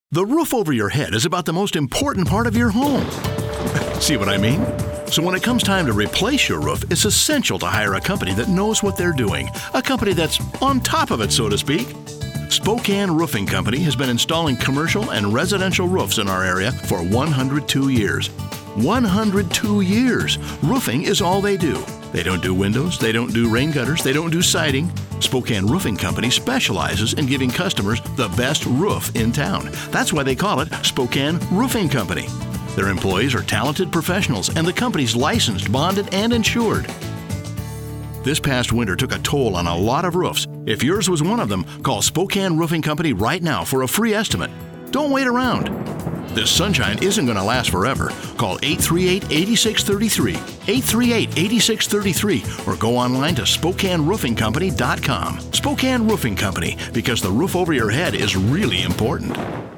The roof over your head is about the most important part of your home. See what I mean? So when it comes time to replace your roof, it's essential to hire a company that knows what they're doing. A company that's on top of it, so to speak. Spokane Roofing Company has been installing commercial and residential roofs in our area for 102 years. 102 years! Roofing is all they do. They don't do windows, they don't do rain gutters, they don't do siding. Spokane Roofing Company specializes in giving customers the best roof in town. That's why they call it Spokane Roofing Company. Their employees are talented professionals, and the company's licensed, bonded, and insured. This past winter took a toll on a lot of roofs. If yours was one of them, call Spokane Roofing Company right now for a free estimate. Don't wait around. This sunshine isn't going to last forever. Call 838-8633, 838-8633, or go online to SpokaneRoofingCompany.com. Spokane Roofing Company, because the roof over your head is really important.